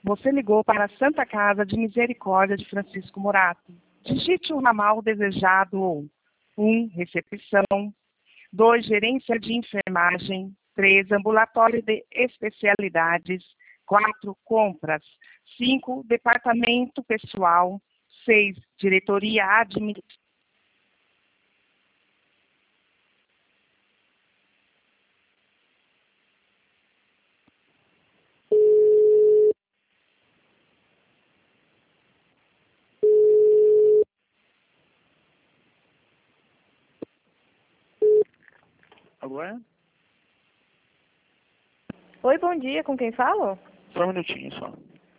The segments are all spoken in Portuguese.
Você ligou para a Santa Casa de Misericórdia de Francisco Morato. Digite o ramal desejado ou 1. Recepção. 2. Gerência de enfermagem. 3. Ambulatório de especialidades. 4. Compras. 5. Departamento pessoal. 6. Diretoria administrativa. Alô, é? Oi, bom dia. Com quem falo? Só um minutinho, só.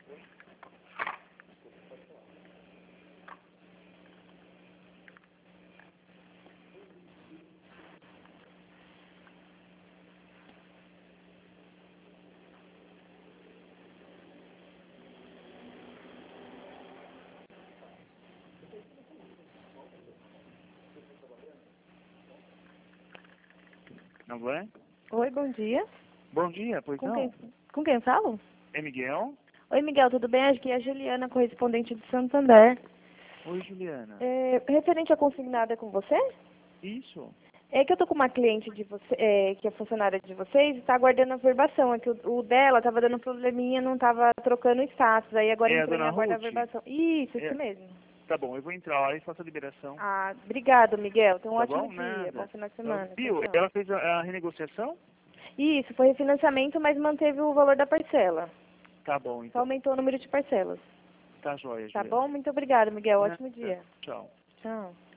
Alô, é? Oi, bom dia. Bom dia, pois não? Com quem falo? É Miguel? Oi, Miguel, tudo bem? Aqui é a Juliana, correspondente de Santander. Oi, Juliana. Referente à consignada com você? Isso? É que eu tô com uma cliente de você, que é funcionária de vocês, e está aguardando a verbação. É que o dela estava dando probleminha, não estava trocando o status. Aí agora É a entrou em dona aguardar a Ruth? verbação. Isso É. mesmo. Tá bom, eu vou entrar lá e faço a liberação. Ah, obrigado, Miguel. Tenha um Tá ótimo bom? dia. Bom Nada. final de semana. Viu? Tchau, tchau. Ela fez a renegociação? Isso, foi refinanciamento, mas manteve o valor da parcela. Tá bom, Só então. aumentou o número de parcelas. Tá joia, Tá Juliana. bom? Muito obrigada, Miguel. Nada. Ótimo dia. Tchau. Tchau.